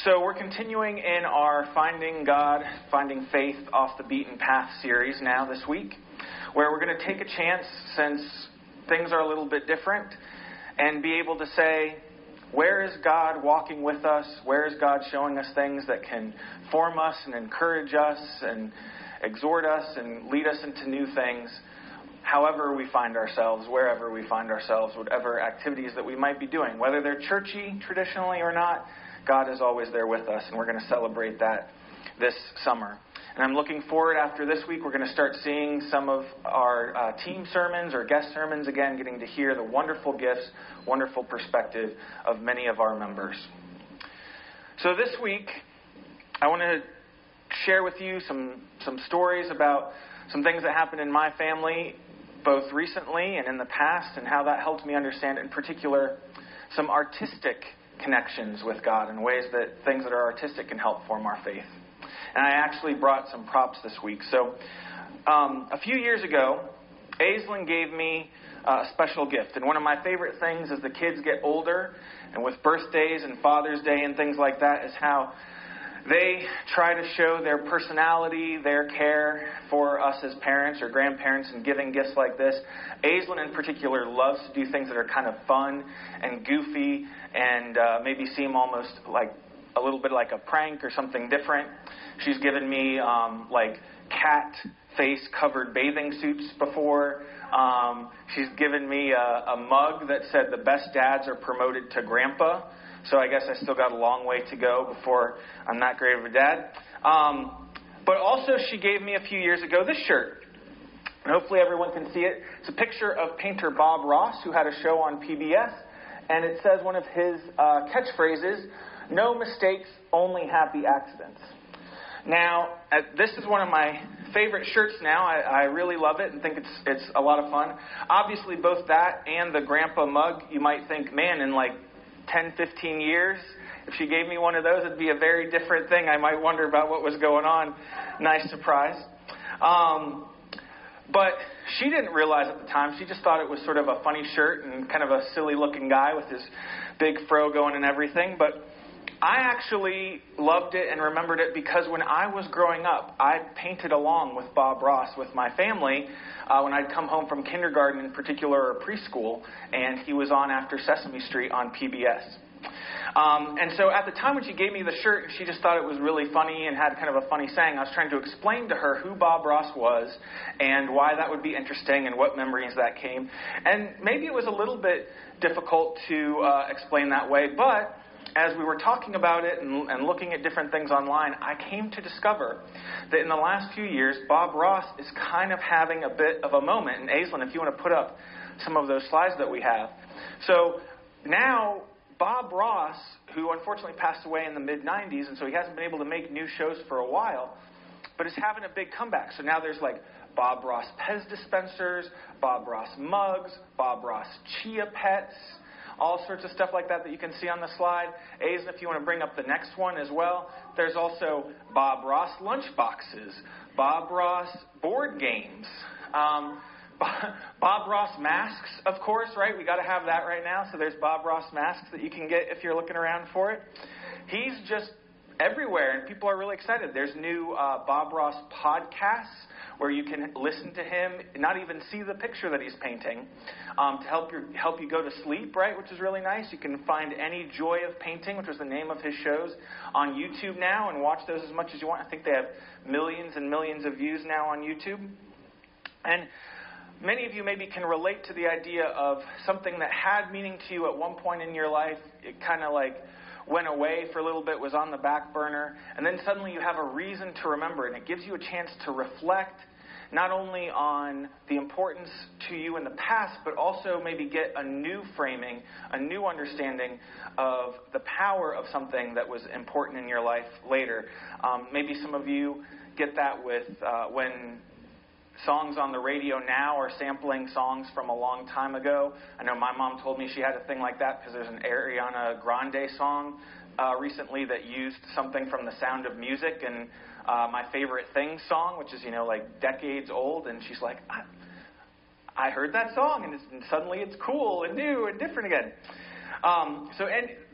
So we're continuing in our Finding God, Finding Faith Off the Beaten Path series now this week, where we're going to take a chance, since things are a little bit different, and be able to say, where is God walking with us? Where is God showing us things that can form us and encourage us and exhort us and lead us into new things, however we find ourselves, wherever we find ourselves, whatever activities that we might be doing, whether they're churchy traditionally or not. God is always there with us, and we're going to celebrate that this summer. And I'm looking forward, after this week, we're going to start seeing some of our team sermons or guest sermons again, getting to hear the wonderful gifts, wonderful perspective of many of our members. So this week, I want to share with you some stories about some things that happened in my family, both recently and in the past, and how that helped me understand, in particular, some artistic connections with God and ways that things that are artistic can help form our faith. And I actually brought some props this week. So a few years ago, Aislinn gave me a special gift. And one of my favorite things as the kids get older, and with birthdays and Father's Day and things like that, is how they try to show their personality, their care for us as parents or grandparents in giving gifts like this. Aislinn in particular loves to do things that are kind of fun and goofy and maybe seem almost like a little bit like a prank or something different. She's given me like cat face covered bathing suits before. She's given me a mug that said the best dads are promoted to grandpa. So I guess I still got a long way to go before I'm that great of a dad. But also she gave me a few years ago this shirt. And hopefully everyone can see it. It's a picture of painter Bob Ross, who had a show on PBS. And it says one of his catchphrases, "No mistakes, only happy accidents." Now, this is one of my favorite shirts now. I really love it and think it's a lot of fun. Obviously, both that and the grandpa mug, you might think, man, in like 10, 15 years, if she gave me one of those, it'd be a very different thing. I might wonder about what was going on. Nice surprise. But she didn't realize at the time. She just thought it was sort of a funny shirt and kind of a silly-looking guy with his big fro going and everything. But I actually loved it and remembered it because when I was growing up, I painted along with Bob Ross with my family when I'd come home from kindergarten in particular, or preschool, and he was on After Sesame Street on PBS. And so at the time when she gave me the shirt, she just thought it was really funny and had kind of a funny saying. I was trying to explain to her who Bob Ross was and why that would be interesting and what memories that came. And maybe it was a little bit difficult to explain that way, but as we were talking about it and looking at different things online, I came to discover that in the last few years, Bob Ross is kind of having a bit of a moment. And Aislinn, if you want to put up some of those slides that we have. So now Bob Ross, who unfortunately passed away in the mid-90s, and so he hasn't been able to make new shows for a while, but is having a big comeback. So now there's like Bob Ross Pez dispensers, Bob Ross mugs, Bob Ross Chia Pets, all sorts of stuff like that you can see on the slide. Aislinn, if you want to bring up the next one as well. There's also Bob Ross lunchboxes, Bob Ross board games, Bob Ross masks, of course, right? We got to have that right now. So there's Bob Ross masks that you can get if you're looking around for it. He's just everywhere, and people are really excited. There's new Bob Ross podcasts where you can listen to him, not even see the picture that he's painting, to help you go to sleep, right, which is really nice. You can find Any Joy of Painting, which was the name of his shows, on YouTube now and watch those as much as you want. I think they have millions and millions of views now on YouTube. And many of you maybe can relate to the idea of something that had meaning to you at one point in your life. It kind of like went away for a little bit, was on the back burner, and then suddenly you have a reason to remember it, and it gives you a chance to reflect not only on the importance to you in the past, but also maybe get a new framing, a new understanding of the power of something that was important in your life later. Maybe some of you get that with when songs on the radio now are sampling songs from a long time ago. I know my mom told me she had a thing like that because there's an Ariana Grande song recently that used something from The Sound of Music and My Favorite Thing song, which is, like decades old. And she's like, I heard that song and suddenly it's cool and new and different again.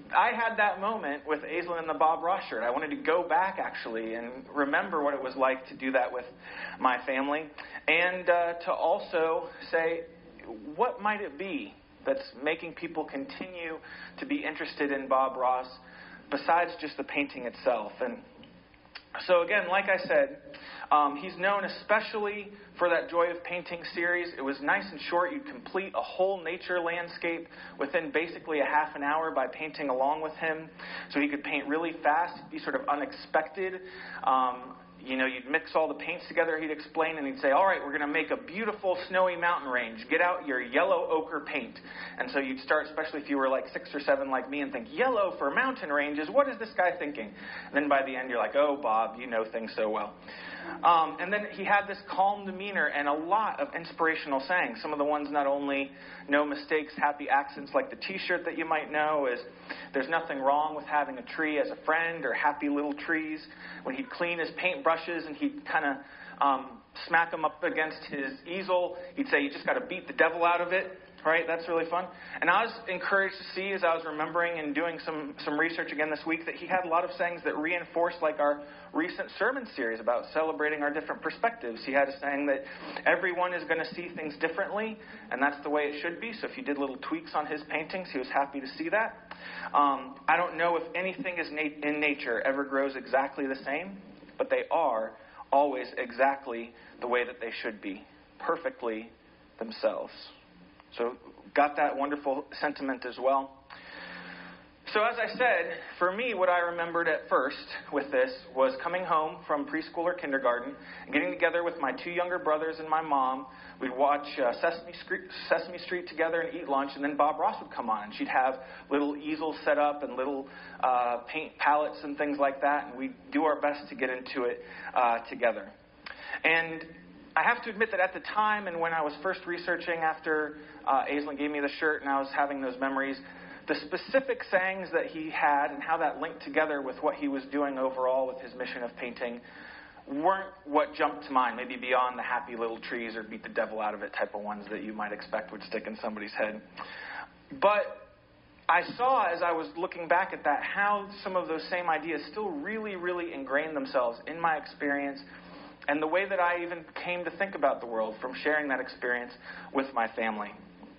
I had that moment with Aislinn and the Bob Ross shirt. I wanted to go back, actually, and remember what it was like to do that with my family. And to also say, what might it be that's making people continue to be interested in Bob Ross besides just the painting itself? And so again, like I said, he's known especially for that Joy of Painting series. It was nice and short. You'd complete a whole nature landscape within basically a half an hour by painting along with him. So he could paint really fast, be sort of unexpected. You'd mix all the paints together, he'd explain, and he'd say, all right, we're going to make a beautiful snowy mountain range. Get out your yellow ochre paint. And so you'd start, especially if you were like 6 or 7 like me, and think, yellow for mountain ranges, what is this guy thinking? And then by the end, you're like, oh, Bob, you know things so well. And then he had this calm demeanor and a lot of inspirational sayings. Some of the ones not only no mistakes, happy accents, like the T-shirt that you might know is there's nothing wrong with having a tree as a friend, or happy little trees. When he'd clean his paintbrushes and he'd kind of smack them up against his easel, he'd say, you just got to beat the devil out of it. Right? That's really fun. And I was encouraged to see, as I was remembering and doing some research again this week, that he had a lot of sayings that reinforced like our recent sermon series about celebrating our different perspectives. He had a saying that everyone is going to see things differently, and that's the way it should be. So if you did little tweaks on his paintings, he was happy to see that. I don't know if anything in nature ever grows exactly the same, but they are always exactly the way that they should be, perfectly themselves. So got that wonderful sentiment as well. So as I said, for me, what I remembered at first with this was coming home from preschool or kindergarten and getting together with my 2 younger brothers and my mom. We'd watch Sesame Street together and eat lunch, and then Bob Ross would come on, and she'd have little easels set up and little paint palettes and things like that, and we'd do our best to get into it together. And I have to admit that at the time, and when I was first researching after Aislinn gave me the shirt and I was having those memories, the specific sayings that he had and how that linked together with what he was doing overall with his mission of painting weren't what jumped to mind, maybe beyond the happy little trees or beat the devil out of it type of ones that you might expect would stick in somebody's head. But I saw, as I was looking back at that, how some of those same ideas still really, really ingrained themselves in my experience and the way that I even came to think about the world from sharing that experience with my family.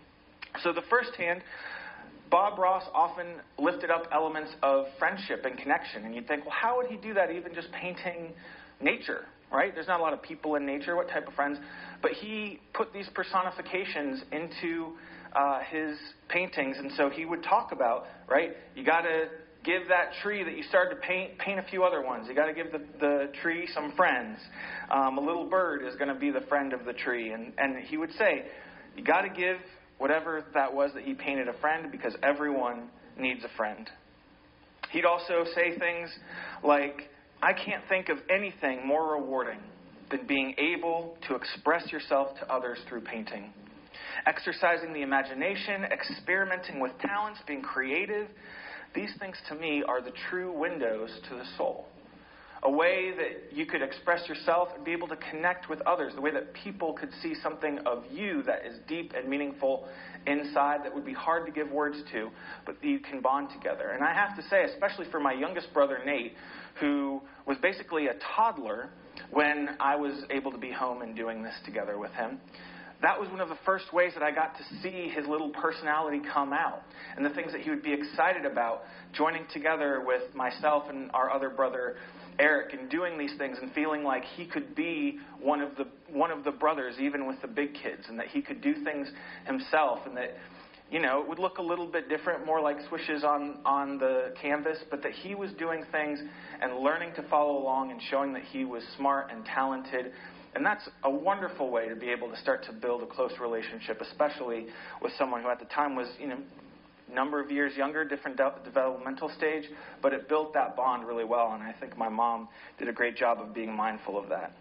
So the first hand, Bob Ross often lifted up elements of friendship and connection. And you'd think, well, how would he do that even just painting nature, right? There's not a lot of people in nature. What type of friends? But he put these personifications into his paintings. And so he would talk about, right, you got to give that tree that you started to paint a few other ones. You got to give the tree some friends. A little bird is going to be the friend of the tree. And he would say, you got to give whatever that was that he painted a friend, because everyone needs a friend. He'd also say things like, I can't think of anything more rewarding than being able to express yourself to others through painting. Exercising the imagination, experimenting with talents, being creative, these things to me are the true windows to the soul. A way that you could express yourself and be able to connect with others. The way that people could see something of you that is deep and meaningful inside that would be hard to give words to, but you can bond together. And I have to say, especially for my youngest brother, Nate, who was basically a toddler when I was able to be home and doing this together with him, that was one of the first ways that I got to see his little personality come out and the things that he would be excited about, joining together with myself and our other brother, Eric, and doing these things and feeling like he could be one of the brothers, even with the big kids, and that he could do things himself, and that, it would look a little bit different, more like swishes on the canvas, but that he was doing things and learning to follow along and showing that he was smart and talented. And that's a wonderful way to be able to start to build a close relationship, especially with someone who at the time was, number of years younger, different developmental stage, but it built that bond really well, and I think my mom did a great job of being mindful of that.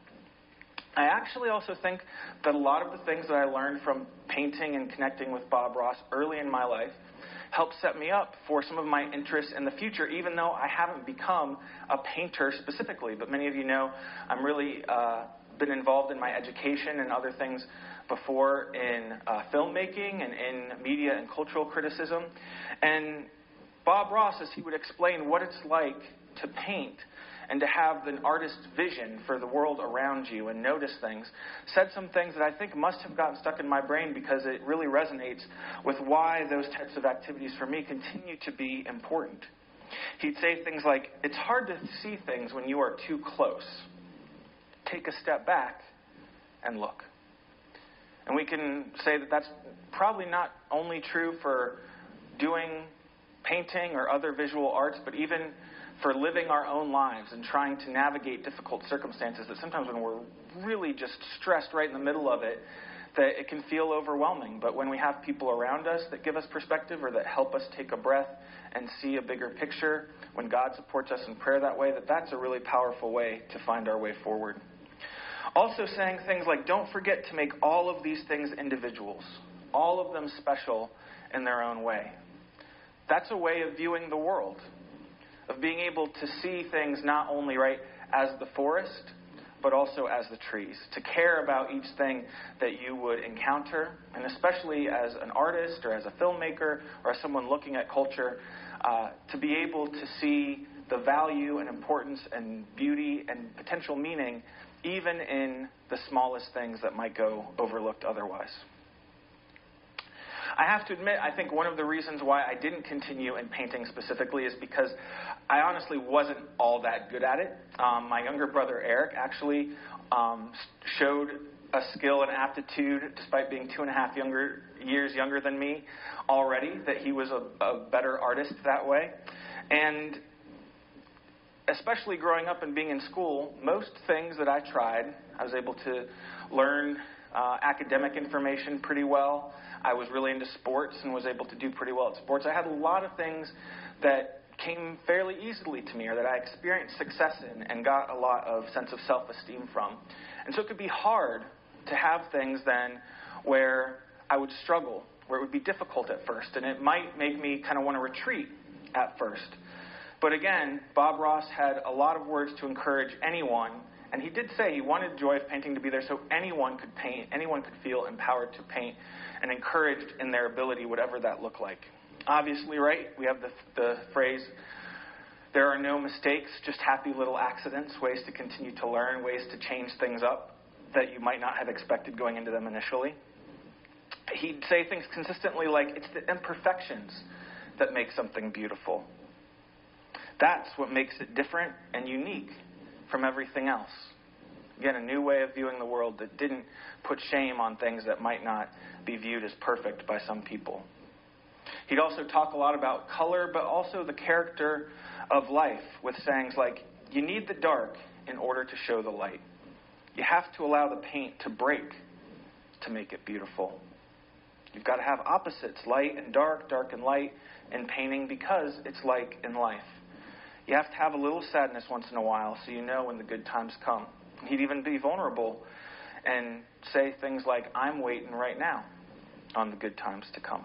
I actually also think that a lot of the things that I learned from painting and connecting with Bob Ross early in my life helped set me up for some of my interests in the future, even though I haven't become a painter specifically. But many of you know I'm really been involved in my education and other things before in filmmaking and in media and cultural criticism. And Bob Ross, as he would explain what it's like to paint and to have an artist's vision for the world around you and notice things, said some things that I think must have gotten stuck in my brain because it really resonates with why those types of activities for me continue to be important. He'd say things like, it's hard to see things when you are too close. Take a step back and look. And we can say that that's probably not only true for doing painting or other visual arts, but even for living our own lives and trying to navigate difficult circumstances, that sometimes when we're really just stressed right in the middle of it, that it can feel overwhelming. But when we have people around us that give us perspective or that help us take a breath and see a bigger picture, when God supports us in prayer that way, that's a really powerful way to find our way forward. Also saying things like, don't forget to make all of these things individuals, all of them special in their own way. That's a way of viewing the world, of being able to see things not only as the forest, but also as the trees, to care about each thing that you would encounter, and especially as an artist or as a filmmaker or as someone looking at culture, to be able to see the value and importance and beauty and potential meaning even in the smallest things that might go overlooked otherwise. I have to admit, I think one of the reasons why I didn't continue in painting specifically is because I honestly wasn't all that good at it. My younger brother, Eric, actually showed a skill and aptitude, despite being 2.5 years younger than me already, that he was a better artist that way. And especially growing up and being in school, most things that I tried, I was able to learn academic information pretty well. I was really into sports and was able to do pretty well at sports. I had a lot of things that came fairly easily to me or that I experienced success in and got a lot of sense of self-esteem from. And so it could be hard to have things then where I would struggle, where it would be difficult at first, and it might make me kind of want to retreat at first. But again, Bob Ross had a lot of words to encourage anyone, and he did say he wanted joy of painting to be there so anyone could paint, anyone could feel empowered to paint and encouraged in their ability, whatever that looked like. Obviously, we have the phrase, there are no mistakes, just happy little accidents, ways to continue to learn, ways to change things up that you might not have expected going into them initially. He'd say things consistently like, it's the imperfections that make something beautiful. That's what makes it different and unique from everything else. Again, a new way of viewing the world that didn't put shame on things that might not be viewed as perfect by some people. He'd also talk a lot about color, but also the character of life, with sayings like, you need the dark in order to show the light. You have to allow the paint to break to make it beautiful. You've got to have opposites, light and dark and light in painting, because it's like in life. You have to have a little sadness once in a while so you know when the good times come. He'd even be vulnerable and say things like, I'm waiting right now on the good times to come.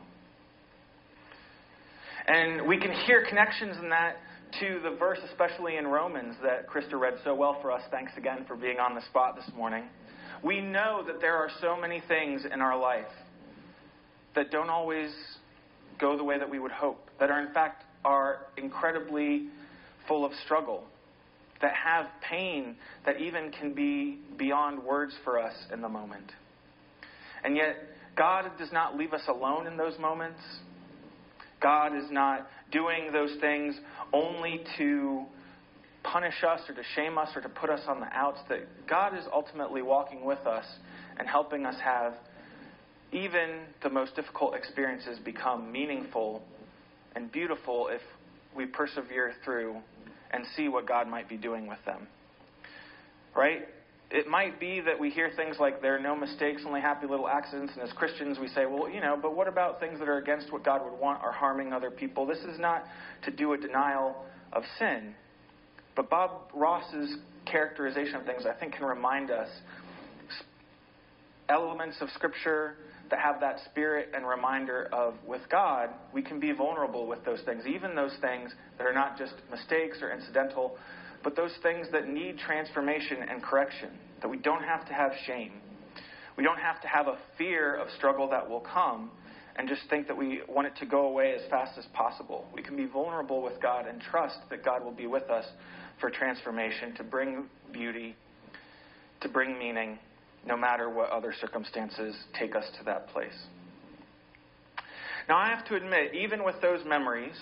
And we can hear connections in that to the verse, especially in Romans, that Krista read so well for us. Thanks again for being on the spot this morning. We know that there are so many things in our life that don't always go the way that we would hope, that are in fact are incredibly full of struggle, that have pain that even can be beyond words for us in the moment. And yet, God does not leave us alone in those moments. God is not doing those things only to punish us or to shame us or to put us on the outs. That God is ultimately walking with us and helping us have even the most difficult experiences become meaningful and beautiful if we persevere through and see what God might be doing with them. Right? It might be that we hear things like, there are no mistakes, only happy little accidents. And as Christians, we say, well, but what about things that are against what God would want or harming other people? This is not to do a denial of sin. But Bob Ross's characterization of things, I think, can remind us elements of Scripture that have that spirit and reminder of, with God, we can be vulnerable with those things, even those things that are not just mistakes or incidental, but those things that need transformation and correction, that we don't have to have shame. We don't have to have a fear of struggle that will come, and just think that we want it to go away as fast as possible. We can be vulnerable with God and trust that God will be with us for transformation, to bring beauty, to bring meaning, no matter what other circumstances take us to that place. Now, I have to admit, even with those memories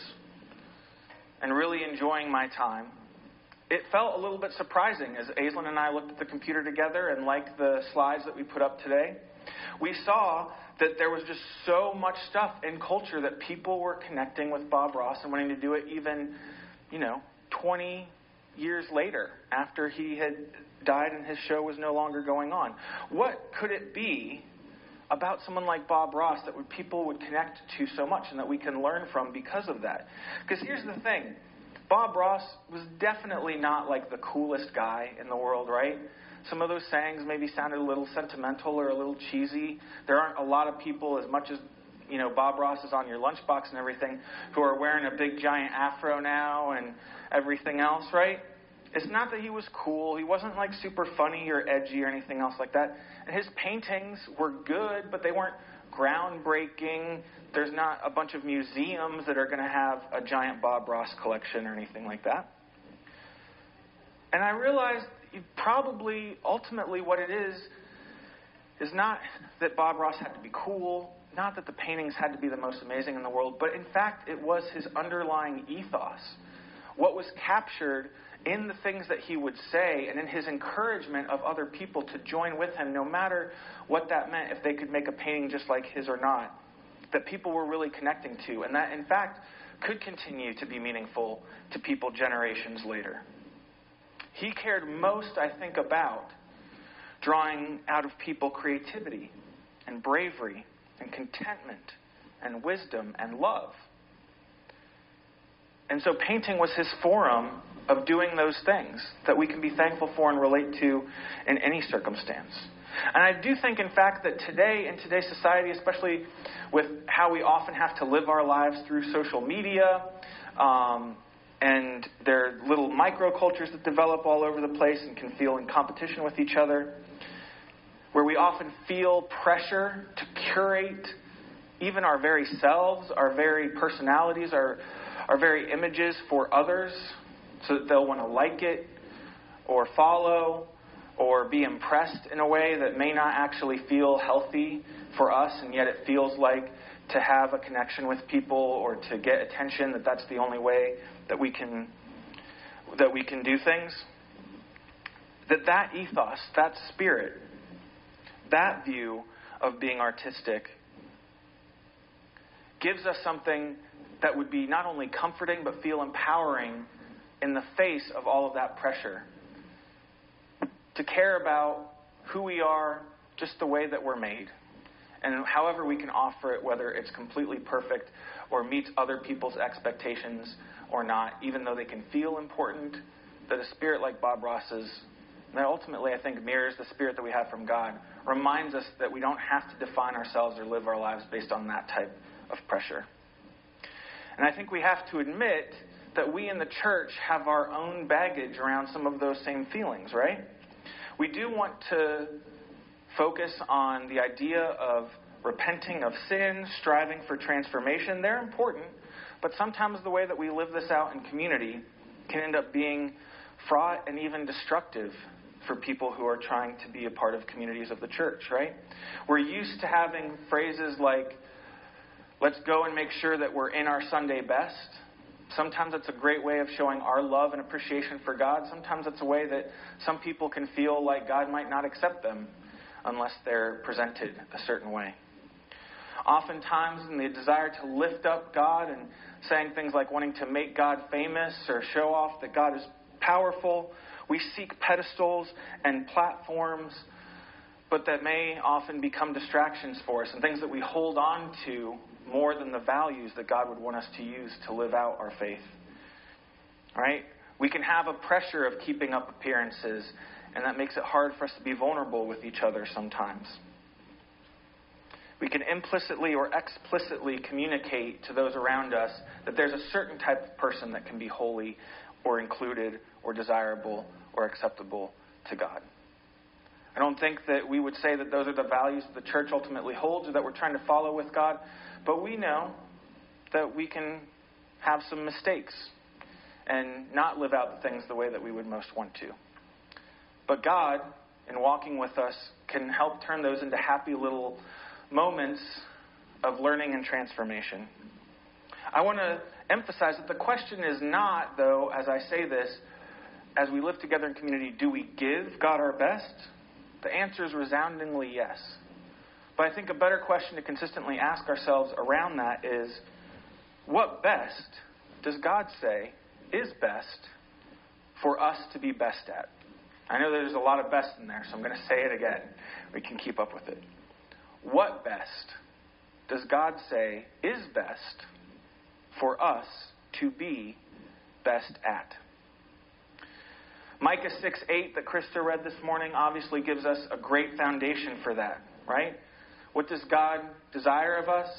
and really enjoying my time, it felt a little bit surprising as Aislinn and I looked at the computer together, and like the slides that we put up today, we saw that there was just so much stuff in culture that people were connecting with Bob Ross and wanting to do it even, 20 years later after he had died and his show was no longer going on. What could it be about someone like Bob Ross that people would connect to so much and that we can learn from because of that? Because here's the thing. Bob Ross was definitely not like the coolest guy in the world, right? Some of those sayings maybe sounded a little sentimental or a little cheesy. There aren't a lot of people, as much as Bob Ross is on your lunchbox and everything, who are wearing a big giant afro now and everything else, right? It's not that he was cool. He wasn't like super funny or edgy or anything else like that. And his paintings were good, but they weren't groundbreaking. There's not a bunch of museums that are going to have a giant Bob Ross collection or anything like that. And I realized probably ultimately what it is not that Bob Ross had to be cool, not that the paintings had to be the most amazing in the world, but in fact it was his underlying ethos. What was captured in the things that he would say and in his encouragement of other people to join with him, no matter what that meant, if they could make a painting just like his or not, that people were really connecting to, and that in fact could continue to be meaningful to people generations later. He cared most, I think, about drawing out of people creativity and bravery and contentment and wisdom and love. And so painting was his forum of doing those things that we can be thankful for and relate to in any circumstance. And I do think, in fact, that today, in today's society, especially with how we often have to live our lives through social media, and there are little microcultures that develop all over the place and can feel in competition with each other, where we often feel pressure to curate even our very selves, our very personalities, our very images for others, so that they'll want to like it or follow or be impressed in a way that may not actually feel healthy for us, and yet it feels like to have a connection with people or to get attention, that's the only way that we can do things. That ethos, that spirit, that view of being artistic gives us something that would be not only comforting but feel empowering in the face of all of that pressure. To care about who we are just the way that we're made. And however we can offer it, whether it's completely perfect or meets other people's expectations or not, even though they can feel important, that a spirit like Bob Ross's, that ultimately I think mirrors the spirit that we have from God, reminds us that we don't have to define ourselves or live our lives based on that type of pressure. And I think we have to admit that we in the church have our own baggage around some of those same feelings, right? We do want to focus on the idea of repenting of sin, striving for transformation. They're important, but sometimes the way that we live this out in community can end up being fraught and even destructive for people who are trying to be a part of communities of the church, right? We're used to having phrases like, let's go and make sure that we're in our Sunday best. Sometimes it's a great way of showing our love and appreciation for God. Sometimes it's a way that some people can feel like God might not accept them unless they're presented a certain way. Oftentimes, in the desire to lift up God and saying things like wanting to make God famous or show off that God is powerful, we seek pedestals and platforms, but that may often become distractions for us and things that we hold on to more than the values that God would want us to use to live out our faith. Right? We can have a pressure of keeping up appearances, and that makes it hard for us to be vulnerable with each other sometimes. We can implicitly or explicitly communicate to those around us that there's a certain type of person that can be holy or included or desirable or acceptable to God. I don't think that we would say that those are the values that the church ultimately holds or that we're trying to follow with God. But we know that we can have some mistakes and not live out the things the way that we would most want to. But God, in walking with us, can help turn those into happy little moments of learning and transformation. I want to emphasize that the question is not, though, as I say this, as we live together in community, do we give God our best? The answer is resoundingly yes. But I think a better question to consistently ask ourselves around that is, what best does God say is best for us to be best at? I know there's a lot of best in there, so I'm going to say it again. We can keep up with it. What best does God say is best for us to be best at? Micah 6:8 that Krista read this morning obviously gives us a great foundation for that, right? What does God desire of us?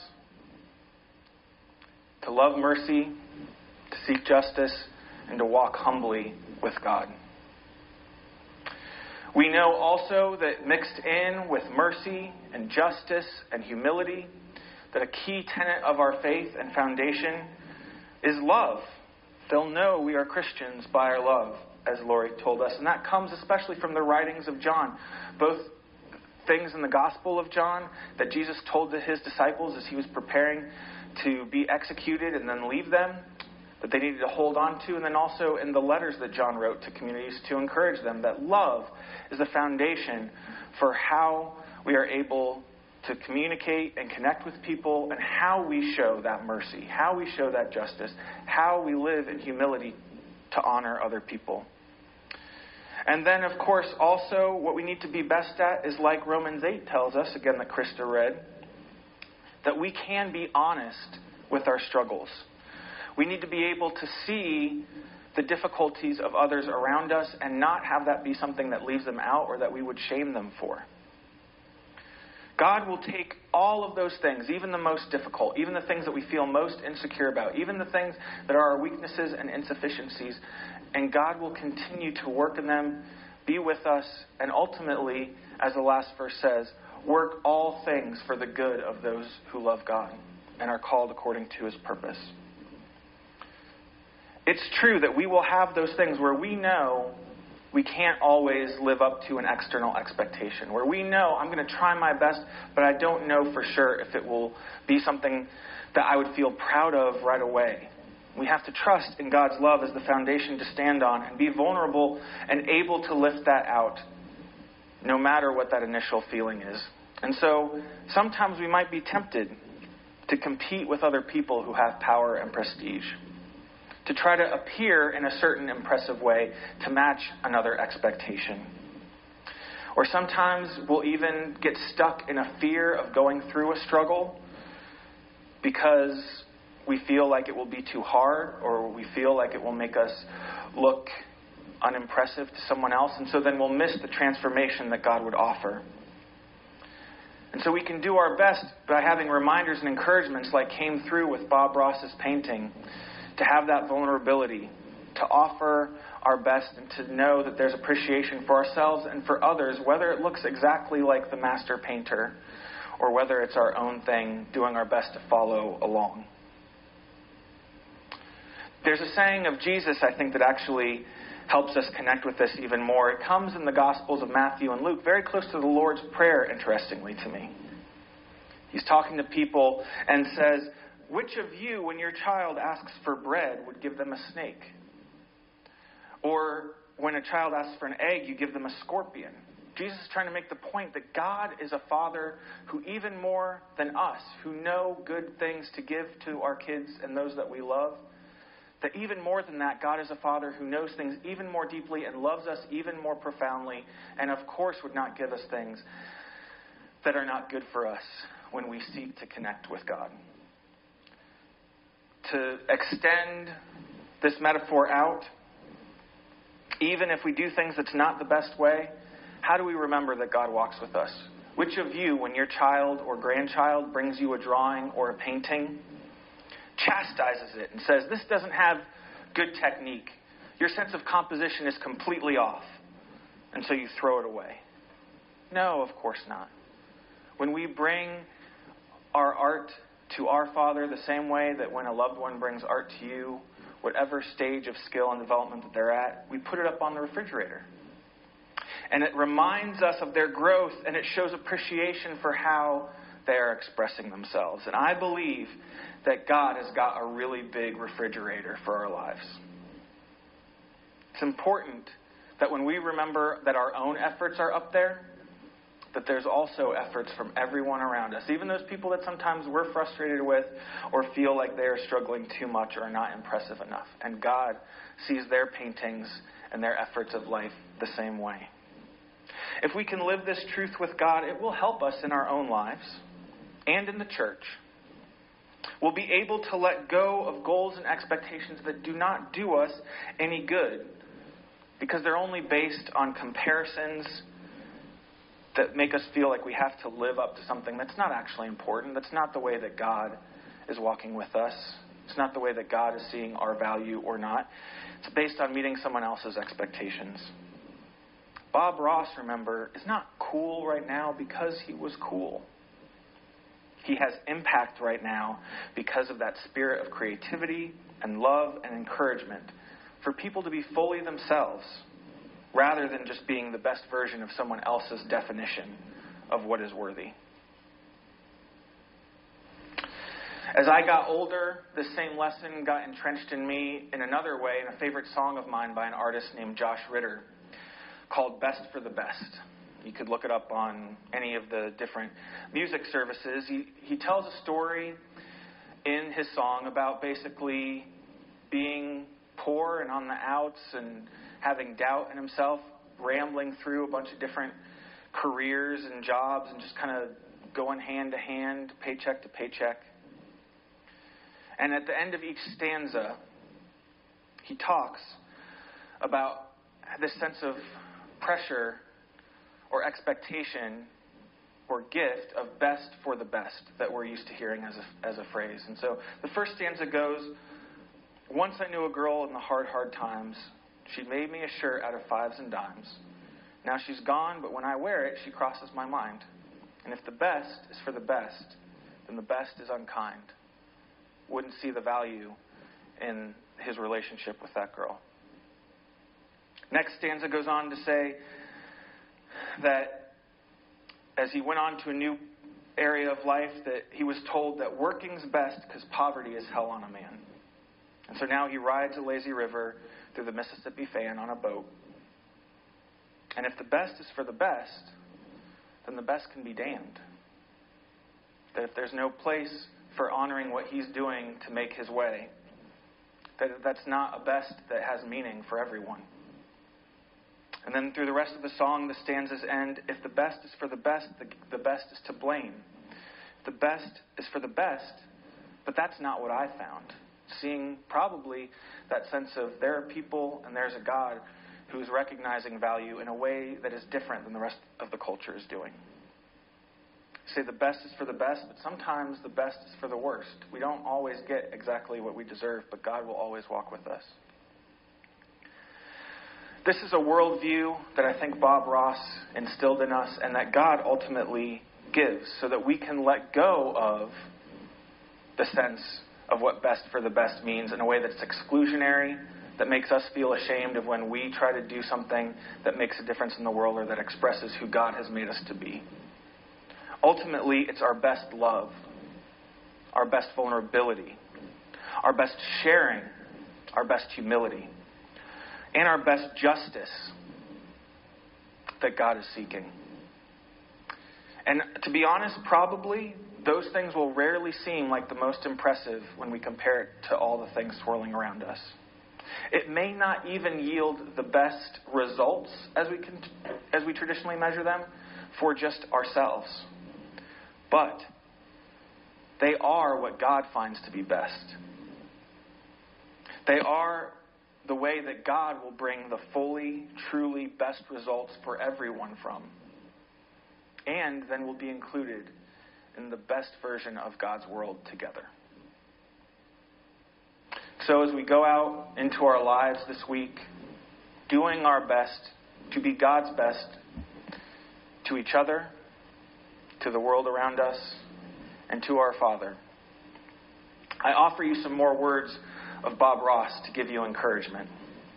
To love mercy, to seek justice, and to walk humbly with God. We know also that mixed in with mercy and justice and humility, that a key tenet of our faith and foundation is love. They'll know we are Christians by our love, as Lori told us. And that comes especially from the writings of John. Both things in the Gospel of John that Jesus told to his disciples as he was preparing to be executed and then leave them, that they needed to hold on to, and then also in the letters that John wrote to communities to encourage them that love is the foundation for how we are able to communicate and connect with people and how we show that mercy, how we show that justice, how we live in humility to honor other people. And then, of course, also what we need to be best at is like Romans 8 tells us, again that Krista read, that we can be honest with our struggles. We need to be able to see the difficulties of others around us and not have that be something that leaves them out or that we would shame them for. God will take all of those things, even the most difficult, even the things that we feel most insecure about, even the things that are our weaknesses and insufficiencies, and God will continue to work in them, be with us, and ultimately, as the last verse says, work all things for the good of those who love God and are called according to his purpose. It's true that we will have those things where we know we can't always live up to an external expectation, where we know I'm going to try my best, but I don't know for sure if it will be something that I would feel proud of right away. We have to trust in God's love as the foundation to stand on and be vulnerable and able to lift that out, no matter what that initial feeling is. And so sometimes we might be tempted to compete with other people who have power and prestige, to try to appear in a certain impressive way to match another expectation. Or sometimes we'll even get stuck in a fear of going through a struggle because we feel like it will be too hard, or we feel like it will make us look unimpressive to someone else, and so then we'll miss the transformation that God would offer. And so we can do our best by having reminders and encouragements like came through with Bob Ross's painting, to have that vulnerability, to offer our best and to know that there's appreciation for ourselves and for others, whether it looks exactly like the master painter or whether it's our own thing, doing our best to follow along. There's a saying of Jesus, I think, that actually helps us connect with this even more. It comes in the Gospels of Matthew and Luke, very close to the Lord's Prayer, interestingly to me. He's talking to people and says, which of you, when your child asks for bread, would give them a snake? Or when a child asks for an egg, you give them a scorpion? Jesus is trying to make the point that God is a father who, even more than us, who know good things to give to our kids and those that we love, that even more than that, God is a father who knows things even more deeply and loves us even more profoundly, and of course would not give us things that are not good for us when we seek to connect with God. To extend this metaphor out, even if we do things that's not the best way, how do we remember that God walks with us? Which of you, when your child or grandchild brings you a drawing or a painting, chastises it and says, this doesn't have good technique. Your sense of composition is completely off. And so you throw it away. No, of course not. When we bring our art to our Father the same way that when a loved one brings art to you, whatever stage of skill and development that they're at, we put it up on the refrigerator. And it reminds us of their growth, and it shows appreciation for how they are expressing themselves. And I believe that God has got a really big refrigerator for our lives. It's important that when we remember that our own efforts are up there, that there's also efforts from everyone around us, even those people that sometimes we're frustrated with or feel like they are struggling too much or are not impressive enough. And God sees their paintings and their efforts of life the same way. If we can live this truth with God, it will help us in our own lives and in the church. We'll be able to let go of goals and expectations that do not do us any good, because they're only based on comparisons that make us feel like we have to live up to something that's not actually important. That's not the way that God is walking with us. It's not the way that God is seeing our value or not. It's based on meeting someone else's expectations. Bob Ross, remember, is not cool right now because he was cool. He has impact right now because of that spirit of creativity and love and encouragement for people to be fully themselves, rather than just being the best version of someone else's definition of what is worthy. As I got older, the same lesson got entrenched in me in another way, in a favorite song of mine by an artist named Josh Ritter called Best for the Best. You could look it up on any of the different music services. He tells a story in his song about basically being poor and on the outs and having doubt in himself, rambling through a bunch of different careers and jobs and just kind of going hand to hand, paycheck to paycheck. And at the end of each stanza, he talks about this sense of pressure or expectation or gift of best for the best that we're used to hearing as a phrase. And so the first stanza goes, "Once I knew a girl in the hard times. She made me a shirt out of 5s and dimes. Now she's gone, but when I wear it, she crosses my mind. And if the best is for the best, then the best is unkind." Wouldn't see the value in his relationship with that girl. Next stanza goes on to say that as he went on to a new area of life, that he was told that working's best because poverty is hell on a man. And so now he rides a lazy river through the Mississippi Fan on a boat. And if the best is for the best, then the best can be damned. That if there's no place for honoring what he's doing to make his way, that's not a best that has meaning for everyone. And then through the rest of the song, the stanzas end, if the best is for the best, the best is to blame. The best is for the best, but that's not what I found. Seeing probably that sense of there are people and there's a God who is recognizing value in a way that is different than the rest of the culture is doing. Say the best is for the best, but sometimes the best is for the worst. We don't always get exactly what we deserve, but God will always walk with us. This is a worldview that I think Bob Ross instilled in us and that God ultimately gives so that we can let go of the sense of what best for the best means in a way that's exclusionary, that makes us feel ashamed of when we try to do something that makes a difference in the world or that expresses who God has made us to be. Ultimately, it's our best love, our best vulnerability, our best sharing, our best humility, and our best justice that God is seeking. And to be honest, probably those things will rarely seem like the most impressive when we compare it to all the things swirling around us. It may not even yield the best results as we traditionally measure them for just ourselves. But they are what God finds to be best. They are the way that God will bring the fully, truly best results for everyone from. And then will be included in the best version of God's world together. So as we go out into our lives this week, doing our best to be God's best, to each other, to the world around us, and to our Father. I offer you some more words of Bob Ross to give you encouragement.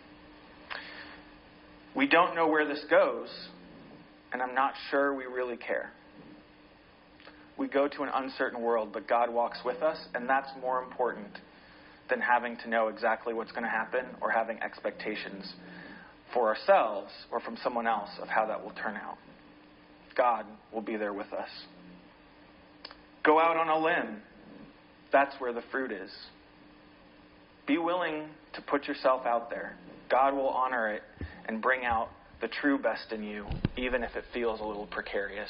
We don't know where this goes, and I'm not sure we really care. We go to an uncertain world, but God walks with us, and that's more important than having to know exactly what's going to happen or having expectations for ourselves or from someone else of how that will turn out. God will be there with us. Go out on a limb. That's where the fruit is. Be willing to put yourself out there. God will honor it and bring out the true best in you, even if it feels a little precarious.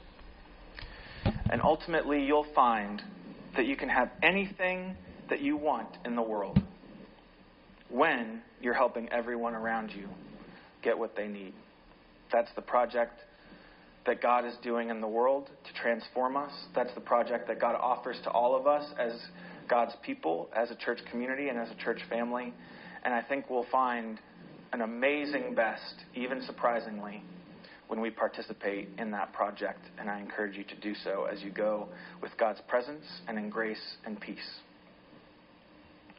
And ultimately, you'll find that you can have anything that you want in the world when you're helping everyone around you get what they need. That's the project that God is doing in the world to transform us. That's the project that God offers to all of us as God's people, as a church community, and as a church family. And I think we'll find an amazing best, even surprisingly, when we participate in that project. And I encourage you to do so as you go with God's presence and in grace and peace.